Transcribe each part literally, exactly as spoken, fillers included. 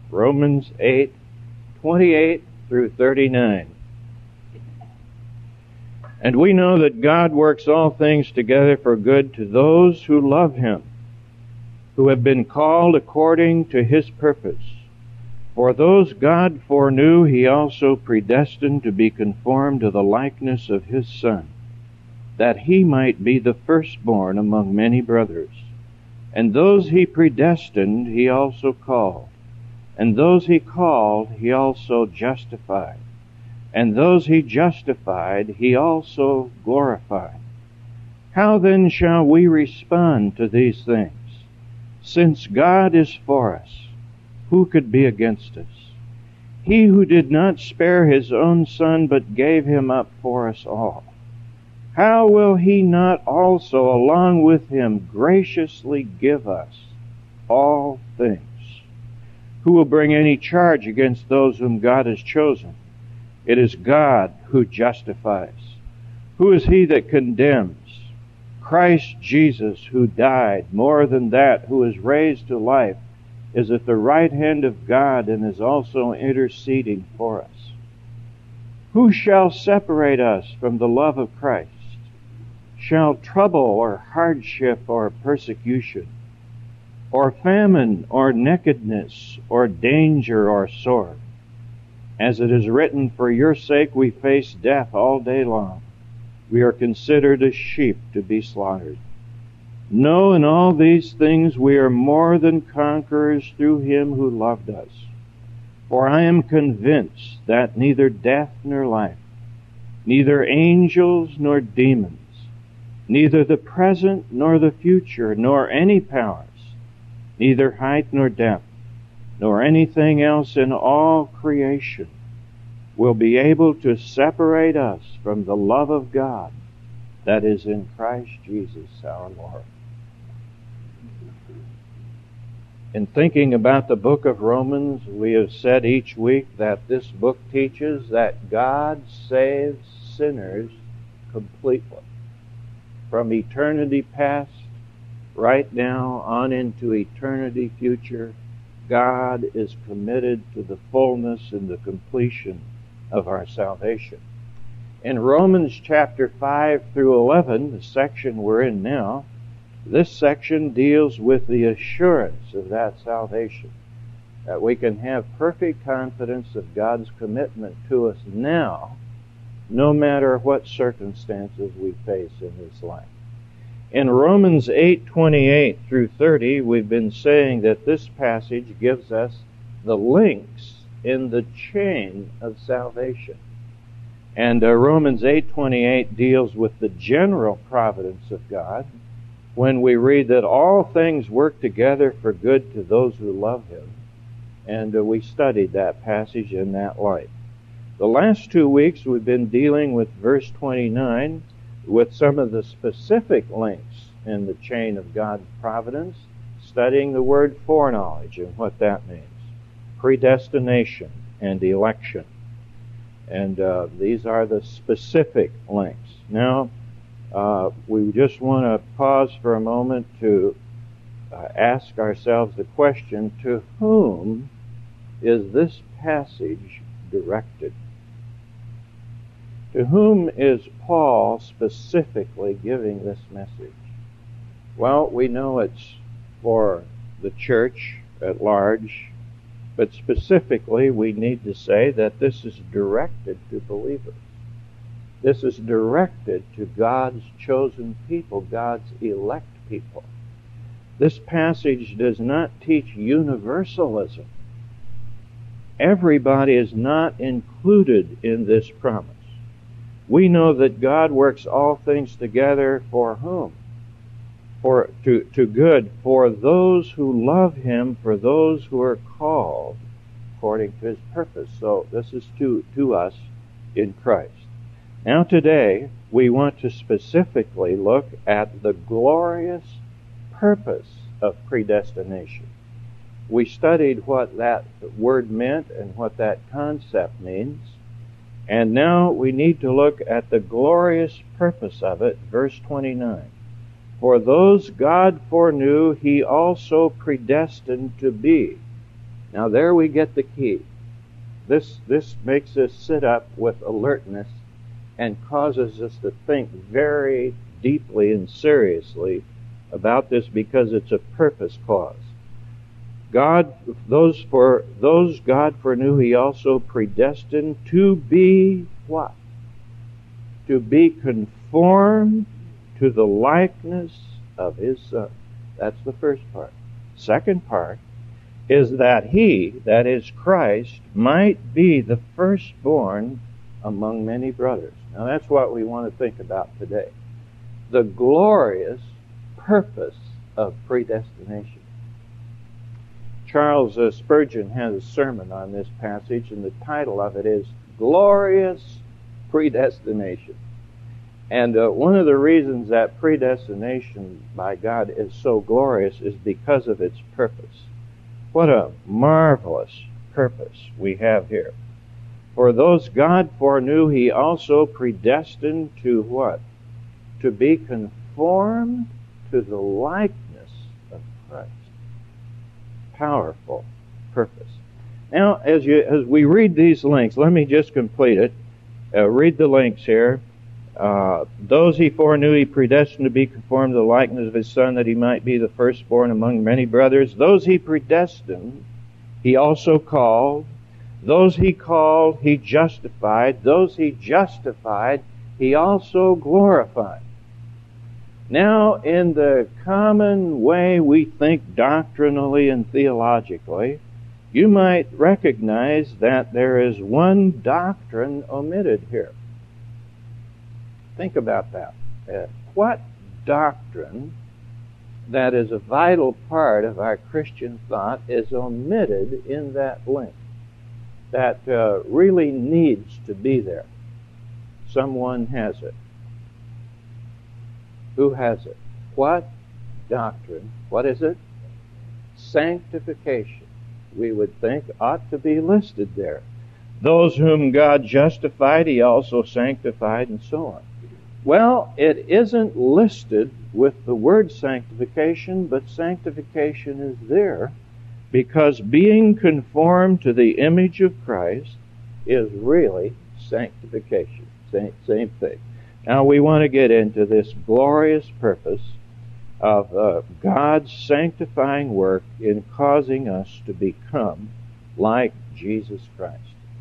Romans eight, twenty-eight through thirty-nine. And we know that God works all things together for good to those who love Him, who have been called according to His purpose. For those God foreknew, He also predestined to be conformed to the likeness of His Son, that He might be the firstborn among many brothers. And those He predestined, He also called. And those He called, He also justified. And those He justified, He also glorified. How then shall we respond to these things? Since God is for us, who could be against us? He who did not spare His own Son, but gave Him up for us all, how will He not also along with Him graciously give us all things? Who will bring any charge against those whom God has chosen? It is God who justifies. Who is he that condemns? Christ Jesus, who died, more than that, who is raised to life, is at the right hand of God and is also interceding for us. Who shall separate us from the love of Christ? Shall trouble or hardship or persecution, or famine or nakedness or danger or sword? As it is written, for your sake we face death all day long. We are considered as sheep to be slaughtered. No, in all these things we are more than conquerors through Him who loved us. For I am convinced that neither death nor life, neither angels nor demons, neither the present nor the future, nor any powers, neither height nor depth, nor anything else in all creation will be able to separate us from the love of God that is in Christ Jesus our Lord. In thinking about the book of Romans, we have said each week that this book teaches that God saves sinners completely. From eternity past, right now, on into eternity future, God is committed to the fullness and the completion of our salvation. In Romans chapter five through eleven, the section we're in now, this section deals with the assurance of that salvation, that we can have perfect confidence of God's commitment to us now, no matter what circumstances we face in this life. In Romans eight, twenty-eight through thirty, we've been saying that this passage gives us the links in the chain of salvation. And uh, Romans eight, twenty-eight deals with the general providence of God when we read that all things work together for good to those who love Him. And uh, we studied that passage in that light. The last two weeks we've been dealing with verse twenty-nine, with some of the specific links in the chain of God's providence, studying the word foreknowledge and what that means, predestination and election. And uh, these are the specific links. Now, uh, we just want to pause for a moment to uh, ask ourselves the question, to whom is this passage directed? To whom is Paul specifically giving this message? Well, we know it's for the church at large, but specifically we need to say that this is directed to believers. This is directed to God's chosen people, God's elect people. This passage does not teach universalism. Everybody is not included in this promise. We know that God works all things together for whom? For to, to good, for those who love Him, for those who are called according to His purpose. So this is to, to us in Christ. Now today, we want to specifically look at the glorious purpose of predestination. We studied what that word meant and what that concept means. And now we need to look at the glorious purpose of it, verse twenty-nine. For those God foreknew, He also predestined to be Now there we get the key. This, this makes us sit up with alertness and causes us to think very deeply and seriously about this, because it's a purpose cause. God, those for those God foreknew, He also predestined to be what? To be conformed to the likeness of His Son. That's the first part. Second part is that He, that is Christ, might be the firstborn among many brothers. Now that's what we want to think about today. The glorious purpose of predestination. Charles uh, Spurgeon has a sermon on this passage, and the title of it is Glorious Predestination. And uh, one of the reasons that predestination by God is so glorious is because of its purpose. What a marvelous purpose we have here. For those God foreknew, He also predestined to what? To be conformed to the likeness of Christ. Powerful purpose. Now, as you as we read these links, let me just complete it. Uh, read the links here. Uh, those He foreknew, He predestined to be conformed to the likeness of His Son, that He might be the firstborn among many brothers. Those He predestined, He also called. Those He called, He justified. Those He justified, He also glorified. Now, in the common way we think doctrinally and theologically, you might recognize that there is one doctrine omitted here. Think about that. Uh, what doctrine that is a vital part of our Christian thought is omitted in that link that uh, really needs to be there? Someone has it. Who has it? What doctrine? What is it? Sanctification. We would think ought to be listed there. Those whom God justified, He also sanctified, and so on. Well, it isn't listed with the word sanctification, but sanctification is there because being conformed to the image of Christ is really sanctification. Same, same thing. Now we want to get into this glorious purpose of uh, God's sanctifying work in causing us to become like Jesus Christ.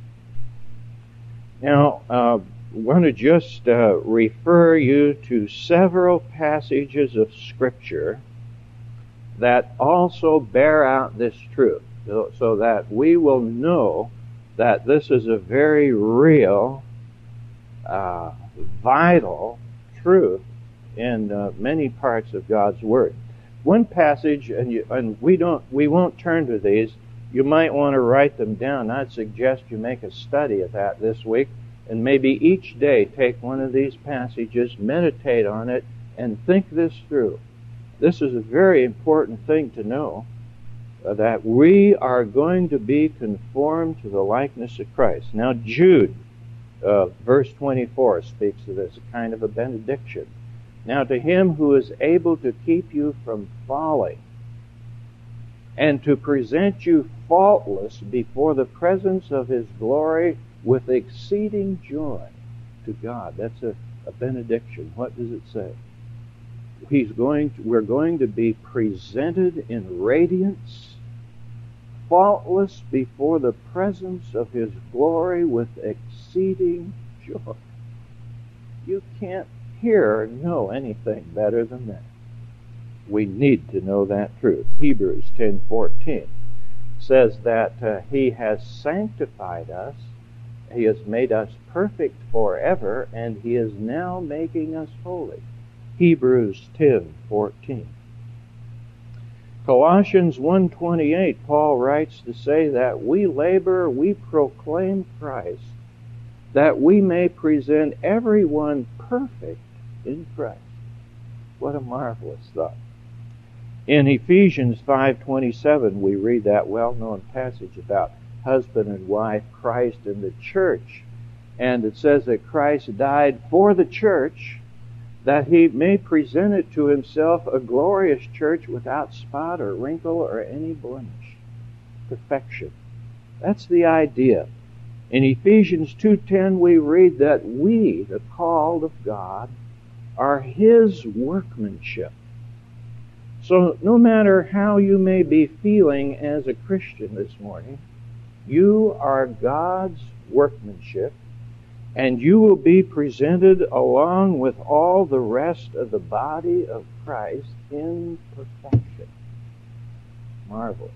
Now, uh, I want to just uh, refer you to several passages of Scripture that also bear out this truth, so, so that we will know that this is a very real, uh, vital truth in uh, many parts of God's Word. One passage, and, you, and we don't, we won't turn to these. You might want to write them down. I'd suggest you make a study of that this week, and maybe each day take one of these passages, meditate on it, and think this through. This is a very important thing to know, uh, that we are going to be conformed to the likeness of Christ. Now, Jude, uh, verse twenty-four, speaks of this, a kind of a benediction. Now, to Him who is able to keep you from falling and to present you faultless before the presence of His glory with exceeding joy, to God. That's a, a benediction. What does it say? He's going to, we're going to be presented in radiance, faultless before the presence of His glory with exceeding joy. You can't hear or know anything better than that. We need to know that truth. Hebrews ten fourteen says that uh, He has sanctified us, He has made us perfect forever, and He is now making us holy. Hebrews ten fourteen. Colossians one twenty-eight, Paul writes to say that we labor, we proclaim Christ, that we may present everyone perfect in Christ. What a marvelous thought. In Ephesians five twenty-seven, we read that well-known passage about husband and wife, Christ and the church. And it says that Christ died for the church, that He may present it to Himself a glorious church without spot or wrinkle or any blemish. perfection. That's the idea. In Ephesians two ten we read that we, the called of God, are His workmanship. So no matter how you may be feeling as a Christian this morning, you are God's workmanship, and you will be presented along with all the rest of the body of Christ in perfection. Marvelous.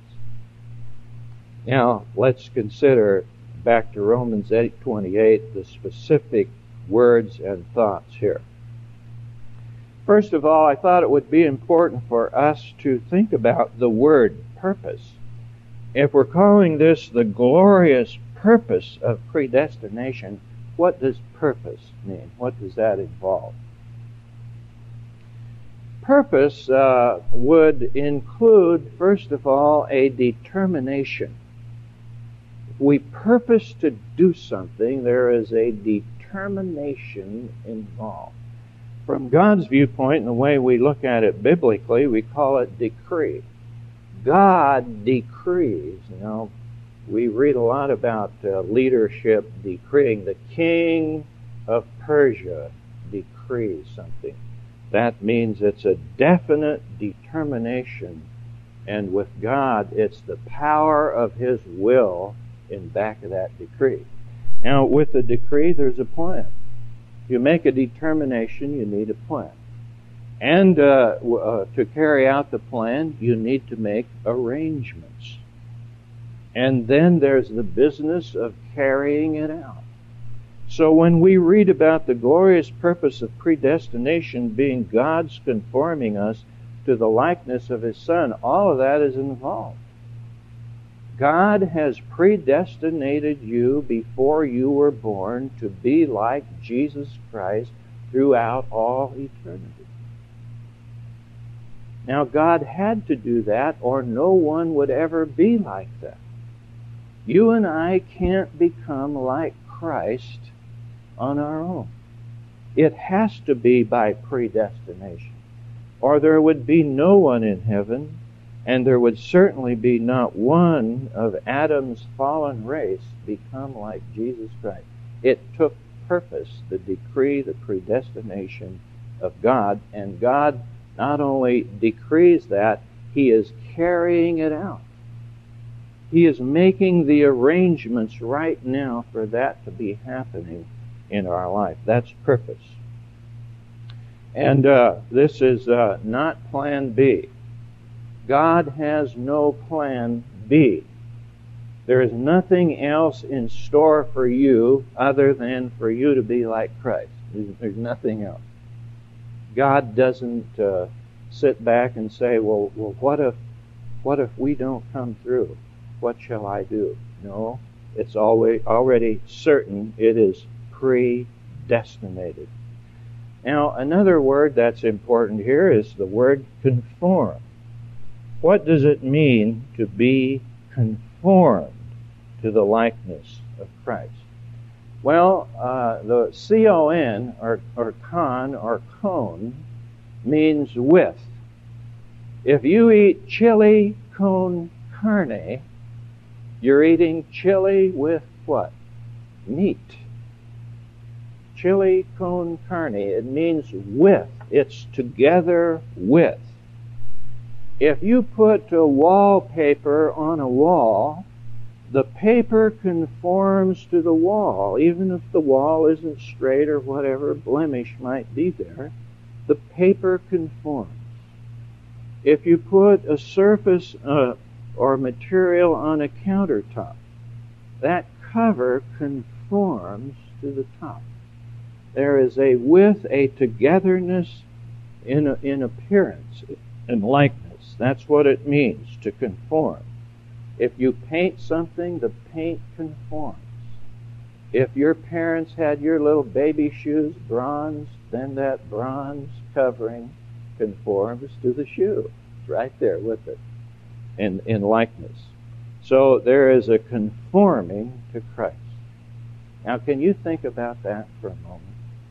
Now, let's consider, back to Romans eight twenty-eight, the specific words and thoughts here. First of all, I thought it would be important for us to think about the word purpose. If we're calling this the glorious purpose of predestination, what does purpose mean? What does that involve? Purpose uh, would include, first of all, a determination. If we purpose to do something, there is a determination involved. From God's viewpoint, and the way we look at it biblically, we call it decree. God decrees. You know, we read a lot about uh, leadership decreeing. The king of Persia decrees something. That means it's a definite determination, and with God, it's the power of His will in back of that decree. Now, with the decree, there's a plan. You make a determination, you need a plan. And uh, uh, to carry out the plan, you need to make arrangements. And then there's the business of carrying it out. So when we read about the glorious purpose of predestination being God's conforming us to the likeness of His Son, all of that is involved. God has predestinated you before you were born to be like Jesus Christ throughout all eternity. Now, God had to do that, or no one would ever be like that. You and I can't become like Christ on our own. It has to be by predestination, or there would be no one in heaven, and there would certainly be not one of Adam's fallen race become like Jesus Christ. It took purpose, the decree, the predestination of God, and God not only decrees that, He is carrying it out. He is making the arrangements right now for that to be happening in our life. That's purpose. And uh, this is uh, not plan B. God has no plan B. There is nothing else in store for you other than for you to be like Christ. There's, there's nothing else. God doesn't uh, sit back and say, well, well, what if, what if we don't come through? What shall I do? No, it's always already certain. It is predestinated. Now, another word that's important here is the word conform. What does it mean to be conformed to the likeness of Christ? Well, uh, the C O N, or, or con, or cone, means with. If you eat chili con carne, you're eating chili with what? Meat. Chili con carne, it means with. It's together with. If you put a wallpaper on a wall, the paper conforms to the wall. Even if the wall isn't straight or whatever blemish might be there, the paper conforms. If you put a surface uh, or material on a countertop, that cover conforms to the top. There is a with, a togetherness in, a, in appearance and likeness. That's what it means to conform. If you paint something, the paint conforms. If your parents had your little baby shoes bronze, then that bronze covering conforms to the shoe. It's right there with it in, in likeness. So there is a conforming to Christ. Now, can you think about that for a moment?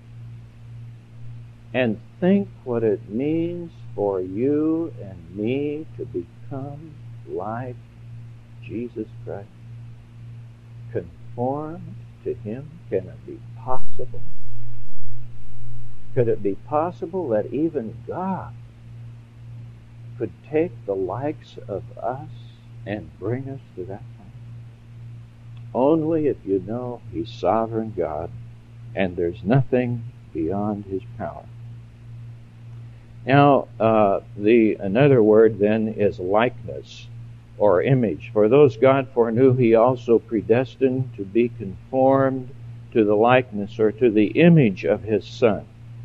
And think what it means for you and me to become like Jesus Christ? Conformed to Him? Can it be possible? Could it be possible that even God could take the likes of us and bring us to that point? Only if you know He's sovereign God and there's nothing beyond His power. Now, uh, the another word then is likeness or image. For those God foreknew, He also predestined to be conformed to the likeness or to the image of His Son.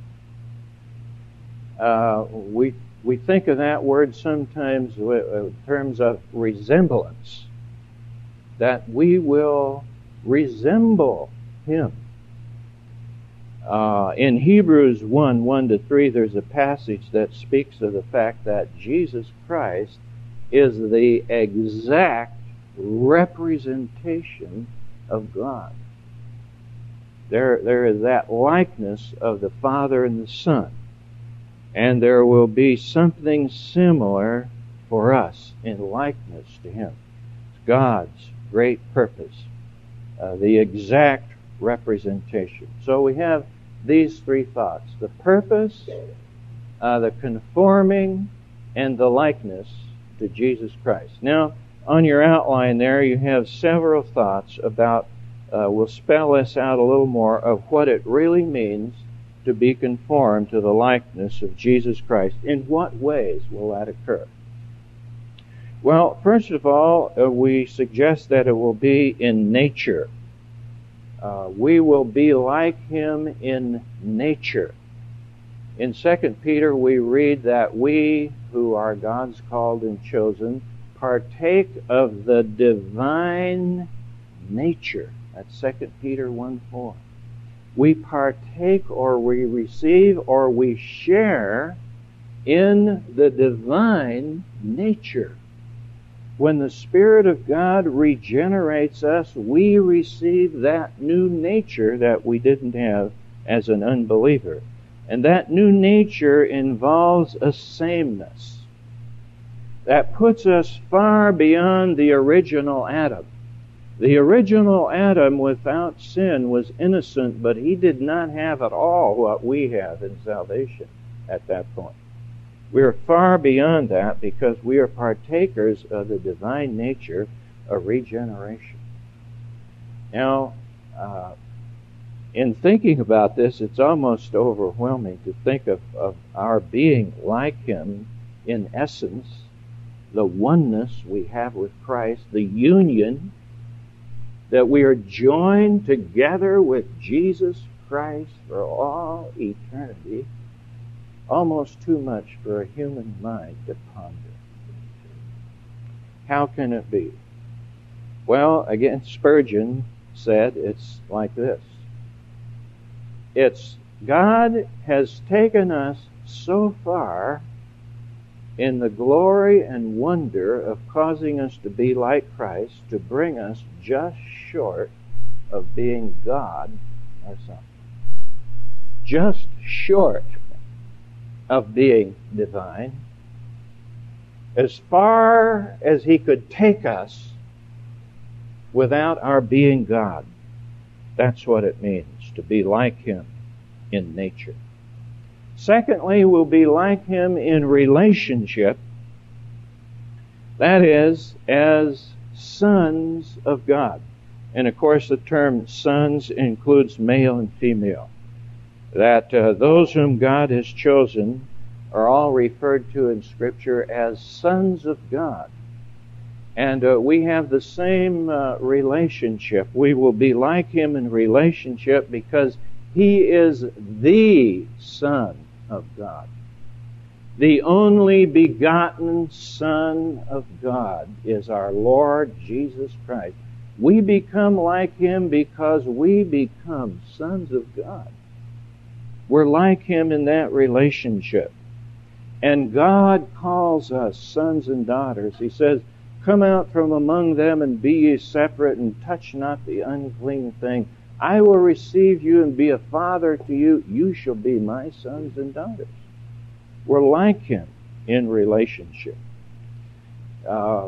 Uh, we we think of that word sometimes in terms of resemblance, that we will resemble Him. Uh, in Hebrews one, one to three, there's a passage that speaks of the fact that Jesus Christ is the exact representation of God. There, there is that likeness of the Father and the Son. And there will be something similar for us in likeness to Him. It's God's great purpose, uh, the exact representation. So we have these three thoughts: the purpose, uh, the conforming, and the likeness to Jesus Christ. Now, on your outline there, you have several thoughts about, uh, we'll spell this out a little more, of what it really means to be conformed to the likeness of Jesus Christ. In what ways will that occur? Well, first of all, uh, we suggest that it will be in nature. Uh, we will be like Him in nature. In Second Peter, we read that we, who are God's called and chosen, partake of the divine nature. That's Second Peter one four. We partake, or we receive, or we share in the divine nature. When the Spirit of God regenerates us, we receive that new nature that we didn't have as an unbeliever. And that new nature involves a sameness that puts us far beyond the original Adam. The original Adam without sin was innocent, but he did not have at all what we have in salvation at that point. We are far beyond that because we are partakers of the divine nature of regeneration. Now, uh, in thinking about this, it's almost overwhelming to think of, of our being like Him in essence, the oneness we have with Christ, the union that we are joined together with Jesus Christ for all eternity. Almost too much for a human mind to ponder. How can it be? Well, again, Spurgeon said it's like this. It's God has taken us so far in the glory and wonder of causing us to be like Christ, to bring us just short of being God ourselves. Just short of being divine, as far as He could take us without our being God. That's what it means to be like Him in nature. Secondly, we'll be like Him in relationship, that is, as sons of God. And of course the term sons includes male and female. That uh, those whom God has chosen are all referred to in Scripture as sons of God. And uh, we have the same uh, relationship. We will be like Him in relationship because He is the Son of God. The only begotten Son of God is our Lord Jesus Christ. We become like Him because we become sons of God. We're like Him in that relationship. And God calls us sons and daughters. He says, "Come out from among them and be ye separate and touch not the unclean thing. I will receive you and be a father to you. You shall be my sons and daughters." We're like Him in relationship. Uh,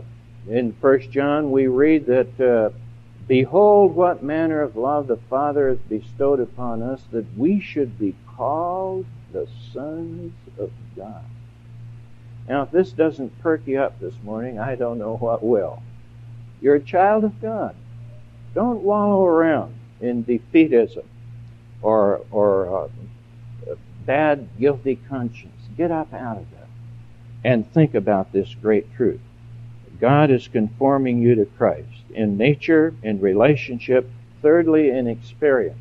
In First John we read that, uh, behold what manner of love the Father has bestowed upon us, that we should be called the sons of God. Now, if this doesn't perk you up this morning, I don't know what will. You're a child of God. Don't wallow around in defeatism or or uh, bad, guilty conscience. Get up out of that and think about this great truth. God is conforming you to Christ in nature, in relationship, thirdly, in experience.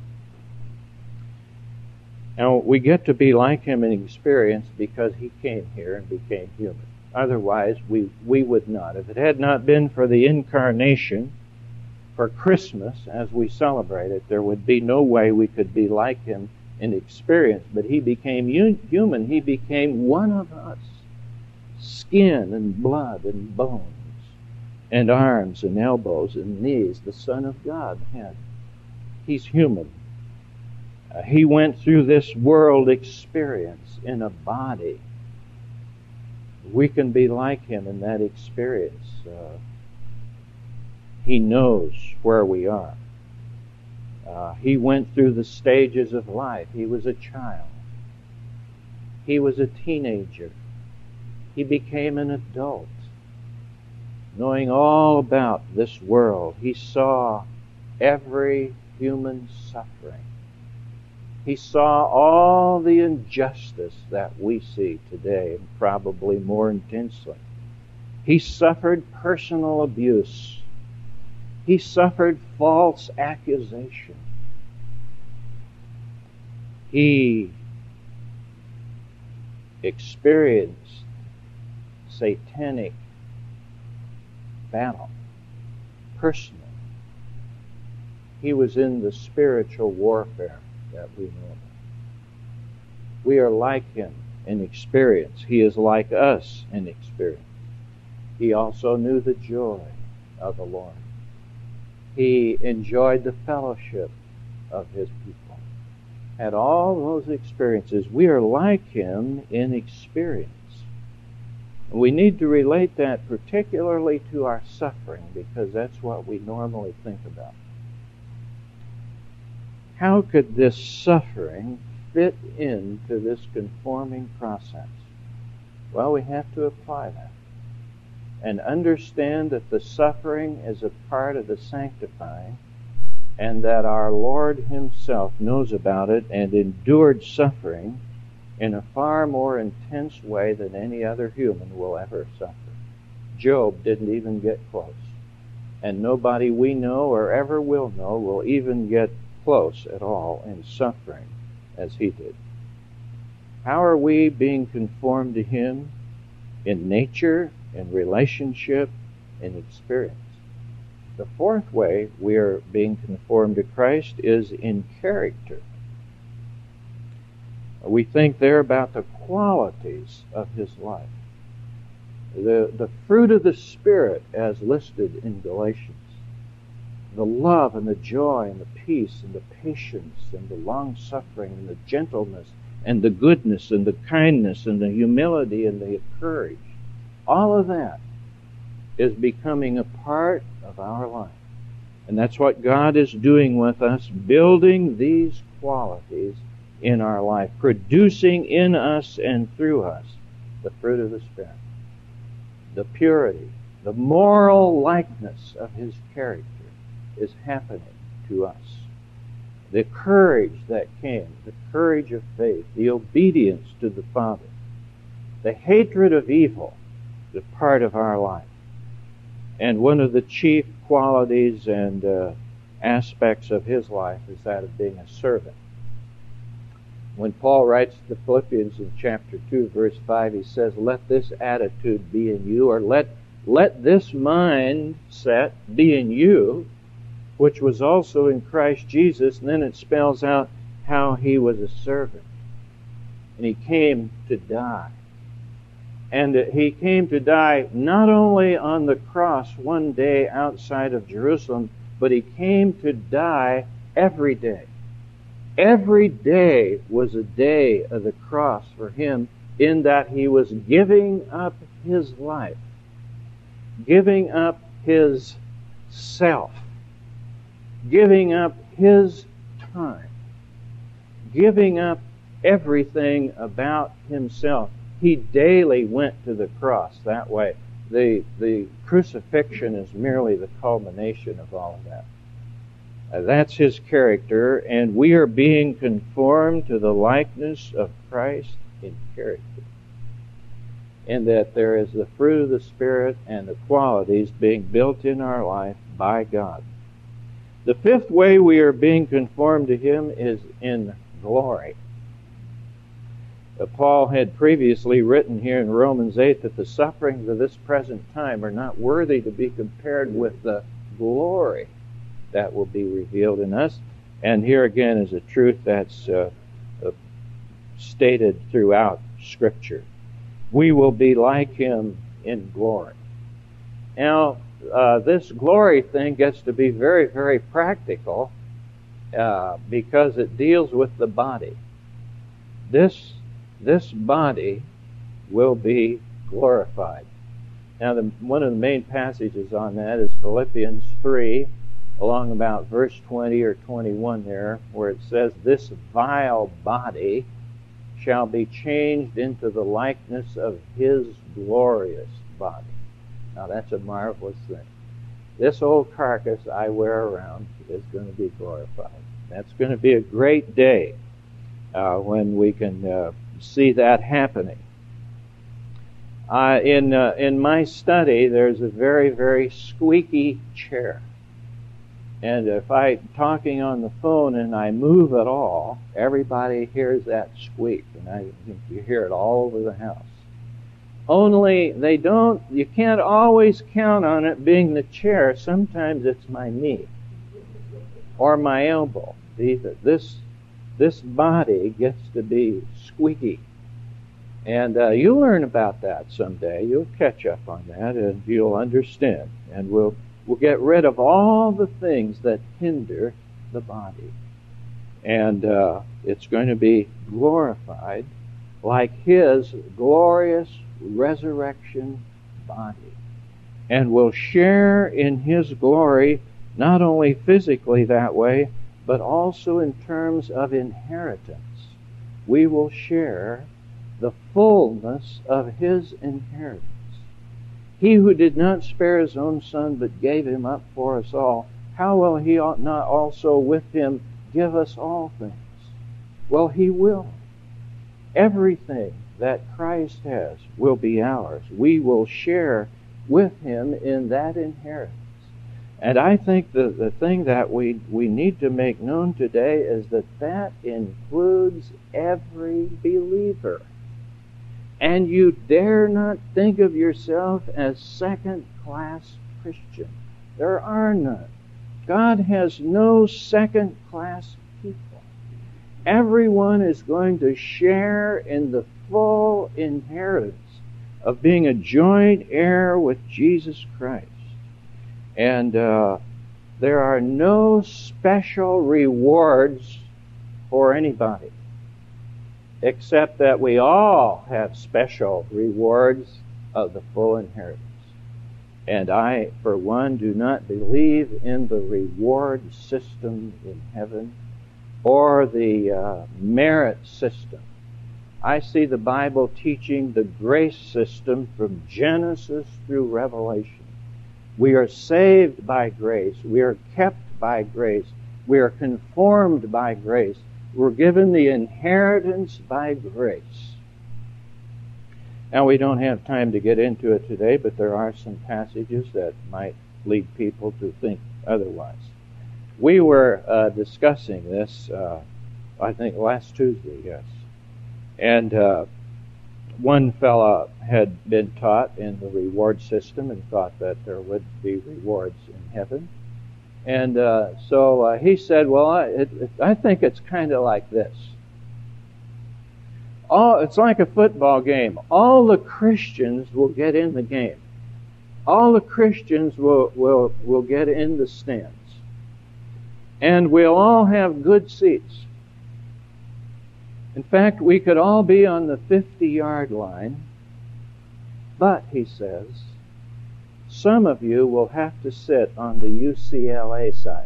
Now, we get to be like Him in experience because He came here and became human. Otherwise, we, we would not. If it had not been for the incarnation, for Christmas, as we celebrate it, there would be no way we could be like Him in experience. But He became human. He became one of us. Skin and blood and bones and arms and elbows and knees. The Son of God had. He's human. Uh, he went through this world experience in a body. We can be like Him in that experience. Uh, he knows where we are. Uh, he went through the stages of life. He was a child. He was a teenager. He became an adult, knowing all about this world. He saw every human suffering. He saw all the injustice that we see today, and probably more intensely. He suffered personal abuse. He suffered false accusation. He experienced satanic battle, personally. He was in the spiritual warfare that we know about. We are like Him in experience. He is like us in experience. He also knew the joy of the Lord. He enjoyed the fellowship of His people. Had all those experiences. We are like Him in experience. We need to relate that particularly to our suffering, because that's what we normally think about. How could this suffering fit into this conforming process? Well, we have to apply that and understand that the suffering is a part of the sanctifying, and that our Lord Himself knows about it and endured suffering in a far more intense way than any other human will ever suffer. Job didn't even get close. And nobody we know or ever will know will even get close at all in suffering as he did. How are we being conformed to Him? In nature, in relationship, in experience. The fourth way we are being conformed to Christ is in character. We think there about the qualities of His life. The, the fruit of the Spirit as listed in Galatians. The love and the joy and the peace and the patience and the long-suffering and the gentleness and the goodness and the kindness and the humility and the courage. All of that is becoming a part of our life. And that's what God is doing with us, building these qualities in our life, producing in us and through us the fruit of the Spirit. The purity, the moral likeness of His character is happening to us. The courage that came, the courage of faith, the obedience to the Father, the hatred of evil, the part of our life. And one of the chief qualities and uh, aspects of His life is that of being a servant. When Paul writes to the Philippians in chapter two, verse five, he says, let this attitude be in you, or let, let this mindset be in you, which was also in Christ Jesus. And then it spells out how He was a servant. And He came to die. And He came to die not only on the cross one day outside of Jerusalem, but He came to die every day. Every day was a day of the cross for Him, in that He was giving up His life giving up his self, giving up his time, giving up everything about himself. He daily went to the cross that way. The, the crucifixion is merely the culmination of all of that. Uh, that's his character, and we are being conformed to the likeness of Christ in character. In that there is the fruit of the Spirit and the qualities being built in our life by God. The fifth way we are being conformed to him is in glory. Uh, Paul had previously written here in Romans eight that the sufferings of this present time are not worthy to be compared with the glory that will be revealed in us. And here again is a truth that's uh, uh, stated throughout Scripture. We will be like him in glory. Now, uh, this glory thing gets to be very, very practical uh, because it deals with the body. This, this body will be glorified. Now, the, one of the main passages on that is Philippians three, along about verse twenty or twenty-one there, where it says, "This vile body shall be changed into the likeness of his glorious body." Now that's a marvelous thing. This old carcass I wear around is going to be glorified. That's going to be a great day uh, when we can uh, see that happening. Uh, in uh, in my study, there's a very, very squeaky chair. And if I'm talking on the phone and I move at all, everybody hears that squeak. And I think you hear it all over the house. Only they don't, you can't always count on it being the chair. Sometimes it's my knee or my elbow. This, this body gets to be squeaky. And uh, you'll learn about that someday. You'll catch up on that and you'll understand. And we'll We'll get rid of all the things that hinder the body. And uh, it's going to be glorified like his glorious resurrection body. And we'll share in his glory not only physically that way, but also in terms of inheritance. We will share the fullness of his inheritance. He who did not spare his own son, but gave him up for us all, how will he not also with him give us all things? Well, he will. Everything that Christ has will be ours. We will share with him in that inheritance. And I think the, the thing that we, we need to make known today is that that includes every believer. And you dare not think of yourself as second-class Christian. There are none. God has no second-class people. Everyone is going to share in the full inheritance of being a joint heir with Jesus Christ. And uh, there are no special rewards for anybody, except that we all have special rewards of the full inheritance. And I, for one, do not believe in the reward system in heaven or the uh, merit system. I see the Bible teaching the grace system from Genesis through Revelation. We are saved by grace. We are kept by grace. We are conformed by grace. We're given the inheritance by grace. Now, we don't have time to get into it today, but there are some passages that might lead people to think otherwise. We were uh, discussing this, uh, I think, last Tuesday, yes. And uh, one fellow had been taught in the reward system and thought that there would be rewards in heaven. And uh, so uh, he said, well, I, it, it, I think it's kind of like this. All, it's like a football game. All the Christians will get in the game. All the Christians will, will, will get in the stands. And we'll all have good seats. In fact, we could all be on the fifty-yard line. But, he says, some of you will have to sit on the U C L A side.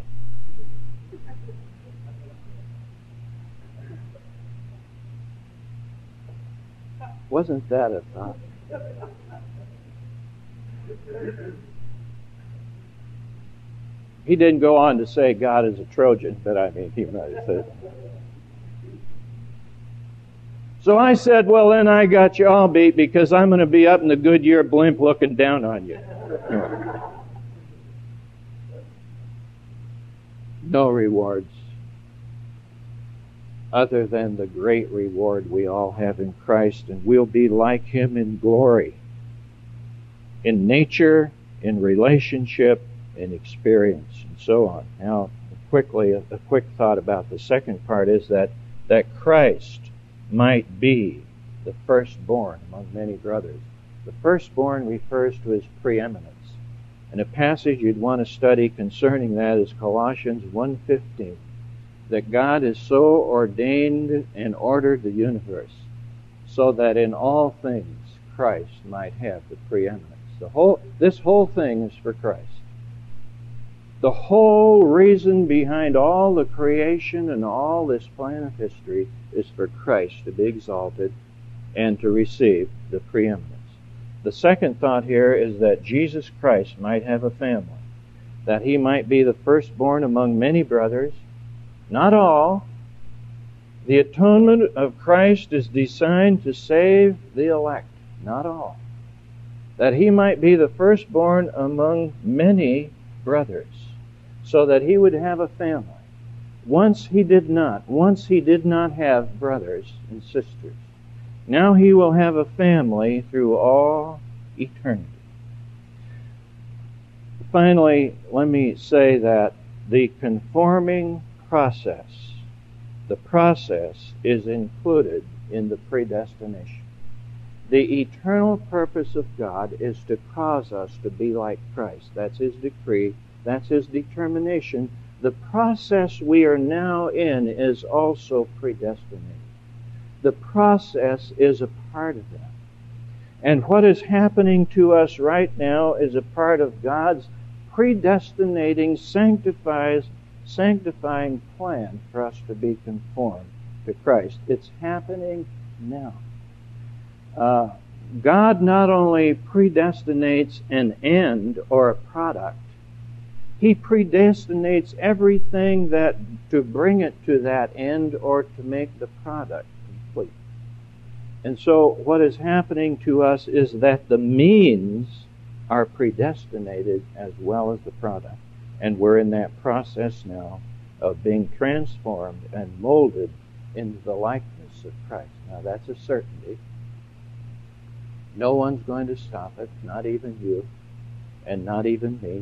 Wasn't that a thought? He didn't go on to say God is a Trojan, but I mean, he might have said. So I said, well, then I got you all beat because I'm going to be up in the Goodyear blimp looking down on you. No rewards other than the great reward we all have in Christ, and we'll be like Him in glory, in nature, in relationship, in experience, and so on. Now, quickly, a, a quick thought about the second part is that, that Christ might be the firstborn among many brothers. The firstborn refers to His preeminence. And a passage you'd want to study concerning that is Colossians one fifteen, that God has so ordained and ordered the universe so that in all things Christ might have the preeminence. The whole, this whole thing is for Christ. The whole reason behind all the creation and all this plan of history is for Christ to be exalted and to receive the preeminence. The second thought here is that Jesus Christ might have a family, that He might be the firstborn among many brothers, not all. The atonement of Christ is designed to save the elect, not all. That He might be the firstborn among many brothers, so that He would have a family. Once He did not. Once He did not have brothers and sisters. Now He will have a family through all eternity. Finally, let me say that the conforming process, the process is included in the predestination. The eternal purpose of God is to cause us to be like Christ. That's His decree. That's His determination. The process we are now in is also predestinated. The process is a part of that. And what is happening to us right now is a part of God's predestinating, sanctifies, sanctifying plan for us to be conformed to Christ. It's happening now. Uh, God not only predestinates an end or a product, He predestinates everything that to bring it to that end or to make the product complete. And so what is happening to us is that the means are predestinated as well as the product. And we're in that process now of being transformed and molded into the likeness of Christ. Now that's a certainty. No one's going to stop it, not even you, and not even me.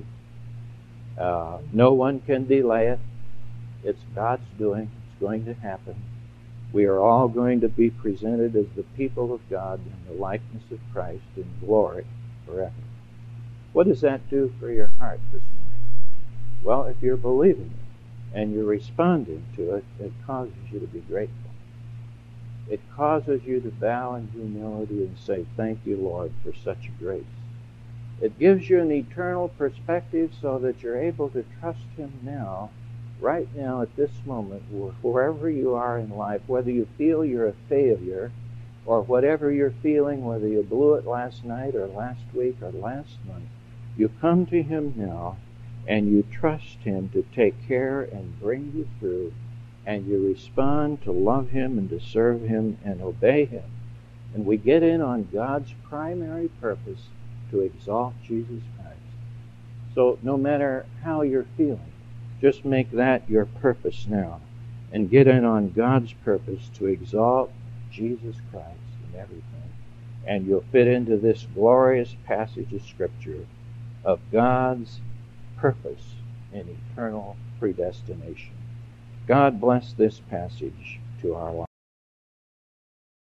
Uh, no one can delay it. It's God's doing. It's going to happen. We are all going to be presented as the people of God in the likeness of Christ in glory forever. What does that do for your heart this morning? Well, if you're believing it and you're responding to it, it causes you to be grateful. It causes you to bow in humility and say, thank you, Lord, for such grace. It gives you an eternal perspective so that you're able to trust Him now, right now at this moment, wherever you are in life, whether you feel you're a failure or whatever you're feeling, whether you blew it last night or last week or last month, you come to Him now and you trust Him to take care and bring you through, and you respond to love Him and to serve Him and obey Him. And we get in on God's primary purpose to exalt Jesus Christ. So no matter how you're feeling, just make that your purpose now and get in on God's purpose to exalt Jesus Christ in everything. And you'll fit into this glorious passage of Scripture of God's purpose in eternal predestination. God bless this passage to our lives.